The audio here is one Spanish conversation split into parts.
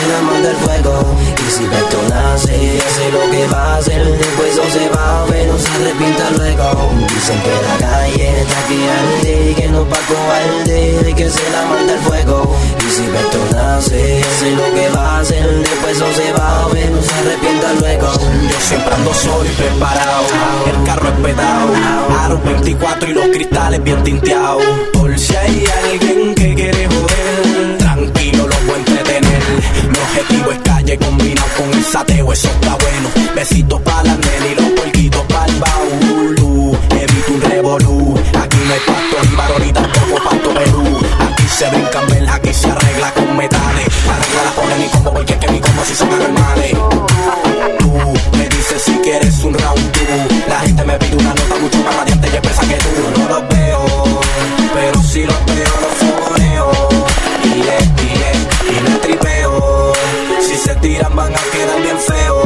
el amor del fuego. Y si esto nace, hace lo que va a hacer. Después no se va, pero se arrepienta luego. Dicen que la calle está que arde, y que no pa' cobarde, y que es el amor del fuego. Y si esto nace, hace lo que va a hacer. Después no se va, pero se arrepienta luego. Yo siempre ando solo y preparado, el carro es petado, aro 24 y los cristales bien tinteados. Por si hay alguien que quiere joder, tranquilo, lo voy a entretener. Mi objetivo es calle combinado con el sateo, eso está bueno. Besitos pa' la nena y los puerquitos pa' el baúl. Evito un revolú, aquí no hay pasto ni varonita, tampoco pasto Perú. Aquí se brincan velas, aquí se arregla con metales. La regla la pone mi combo porque es que mi combo si son anormales. Tú me dices si quieres un round two. La gente me pide una nota mucho más radiante y expresa que tú. No los veo, pero si los veo los fogoneo. Y me tripeo. Si se tiran van a quedar bien feos.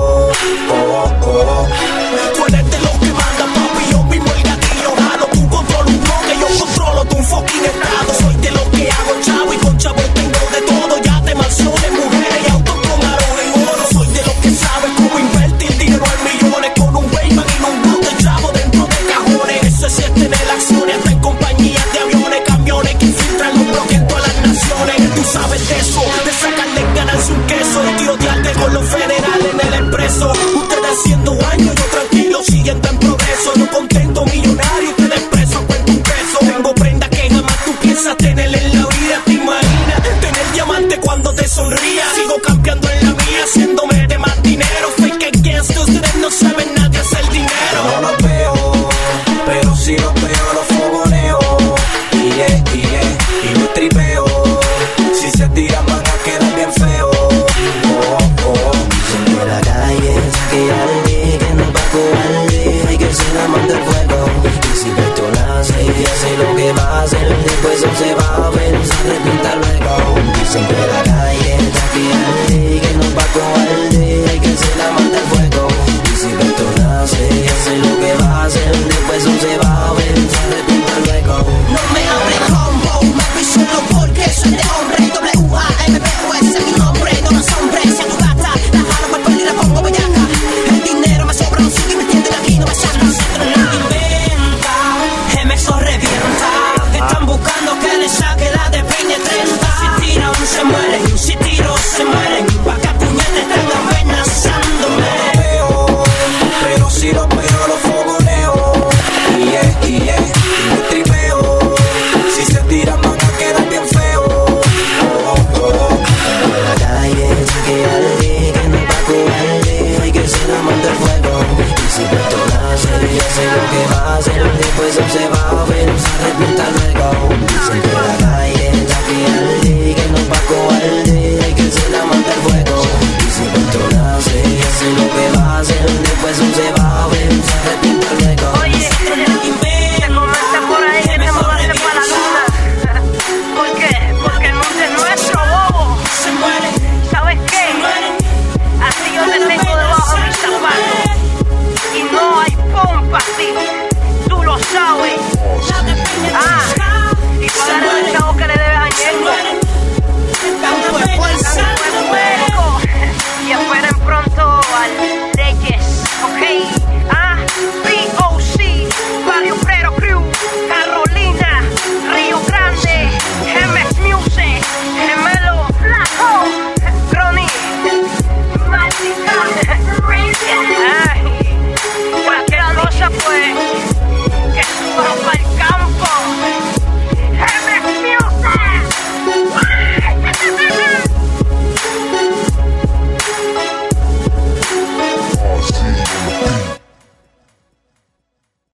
Tú eres de los que mandan, papi, yo mismo el gatillo jalo. Tú controlas un bloque, yo controlo tu fucking estado. Soy de los que hago chavo y con chavo tengo de todo. Ya te mansiones, mujeres y autos con aros en oro. Soy de los que sabe cómo invertir dinero en millones. Con un Bayman y un bote chavo dentro de cajones. Eso es tener acciones hasta en compañías de aviones. Camiones que infiltran los bloques en todas las naciones. Tú sabes de eso, de sacarle ganarse un queso. Y tirotearte con los federales en el expreso. Ustedes haciendo años, yo tranquilo, siguiendo en progreso. Yo contento, millonario, ustedes presos, cuento un peso. Tengo prendas que jamás tú piensas tener en la vida. Te imaginas tener diamante cuando te sonrías. Sigo campeando en